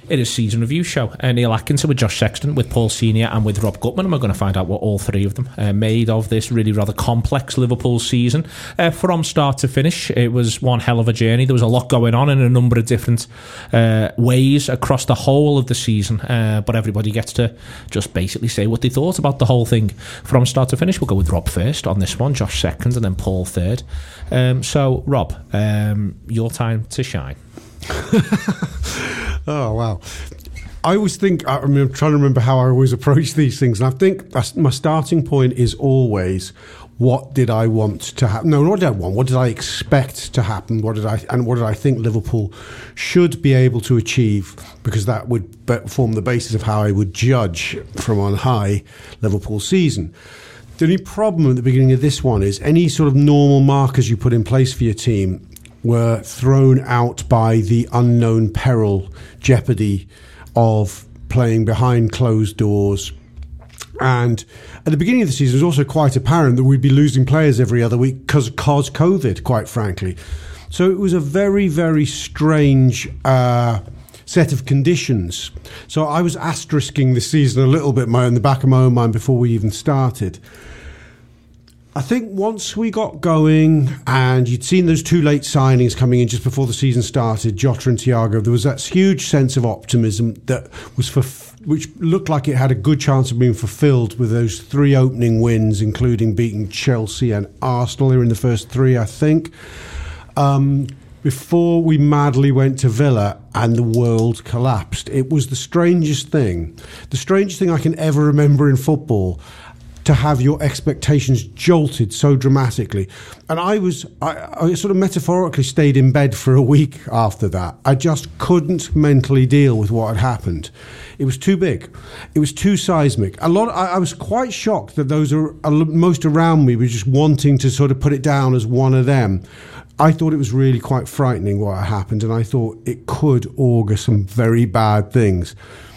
It is Season Review Show. Neil Atkinson with Josh Sexton, with Paul Senior and with Rob Gutman, and we're going to find out what all three of them made of this really rather complex Liverpool season. From start to finish, it was one hell of a journey. There was a lot going on in a number of different ways across the whole of the season, but everybody gets to just basically say what they thought about the whole thing from start to finish. We'll go with Rob first on this one, Josh second, and then Paul third. So, Rob, your time to shine. Oh, wow. I always think, I'm trying to remember how I always approach these things. And I think my starting point is always, what did I want to happen? No, what did I want? What did I expect to happen? What did I think Liverpool should be able to achieve? Because that would form the basis of how I would judge from on high Liverpool season. The only problem at the beginning of this one is any sort of normal markers you put in place for your team were thrown out by the unknown peril, jeopardy of playing behind closed doors. And at the beginning of the season, it was also quite apparent that we'd be losing players every other week because COVID, quite frankly. So it was a very, very strange set of conditions. So I was asterisking the season a little bit in the back of my own mind before we even started. I think once we got going and you'd seen those two late signings coming in just before the season started, Jota and Thiago, there was that huge sense of optimism that was which looked like it had a good chance of being fulfilled with those three opening wins, including beating Chelsea and Arsenal. They were in the first three, I think. Before we madly went to Villa and the world collapsed. It was the strangest thing I can ever remember in football, to have your expectations jolted so dramatically. And I sort of metaphorically stayed in bed for a week after that. I just couldn't mentally deal with what had happened. It was too big. It was too seismic. I was quite shocked that those most around me were just wanting to sort of put it down as one of them. I thought it was really quite frightening what had happened, and I thought it could augur some very bad things.